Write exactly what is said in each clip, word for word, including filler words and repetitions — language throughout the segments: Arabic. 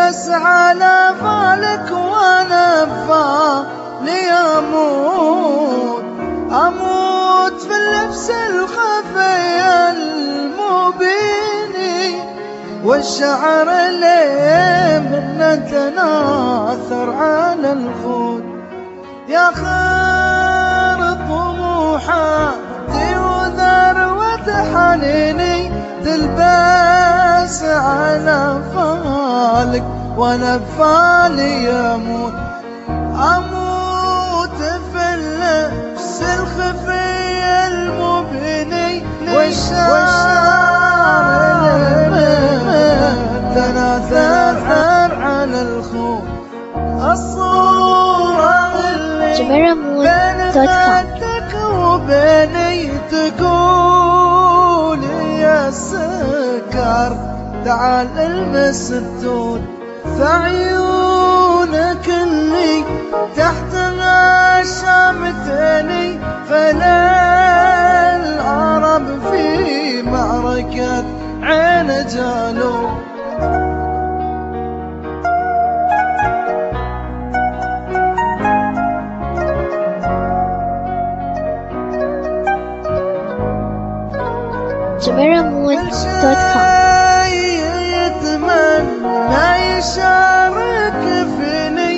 تلبس على بالك وانا بفالي اموت، اموت في اللبس الخفي المبيني، والشعر اللي منه تناثر على الخود. يا خير طموحاتي وذروة حنيني، تلبس على فالك وانا بفالي اموت، اموت في اللبس الخفي المبني، والشعر تناثر على الخوف. الصورة اللي بين خدك وبيني تقول يا سكر تعال المس الدود، في عيونك اللي تحتها شامتني، فلا العرب في معركة عين جالوت. جميرة مود دوت كوم. يتمنى يشارك فيني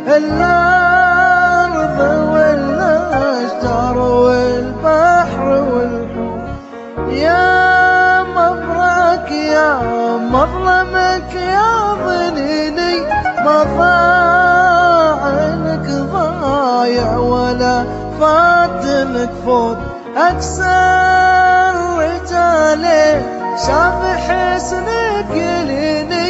الأرض والأشجار والبحر والحور، يا مبرك يا مظلمك يا ظنيني، ما ضاعنك ضايع ولا فاتنك فوت. أكثر رجالي شاف حسنك يليني،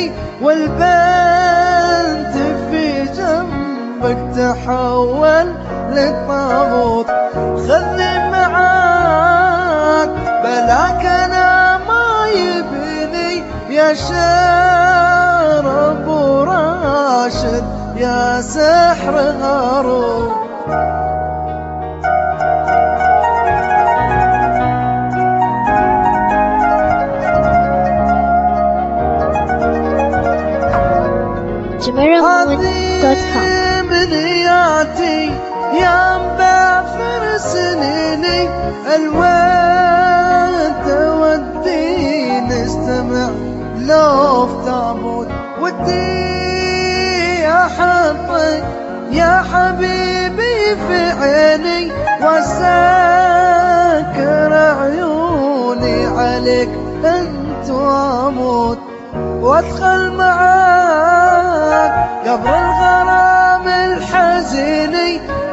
والبنت في جنبك تحول للطاغوت. خذني معاك بلاك انا ما يبني، يا شعر ابو راشد يا سحر هارون. جميرة مود دوت كوم. بدياتي يا مبافر سنيني، الوين تودي نستمع لو في تابوت، ودي احطك يا حبيبي في عيني، واسكر عيوني عليك انت واموت، وادخل معاك قبر الغرام الحزيني،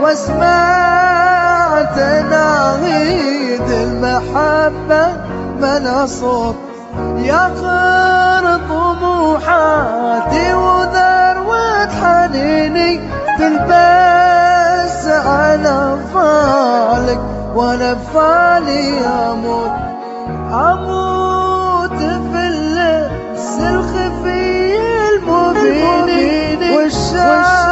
واسمع تناهيد المحبة بلا صوت. يا خير طموحاتي وذروة حنيني، تلبس على فالك وانا بفالي اموت، اموت في اللبس الخفي المبين، والشعر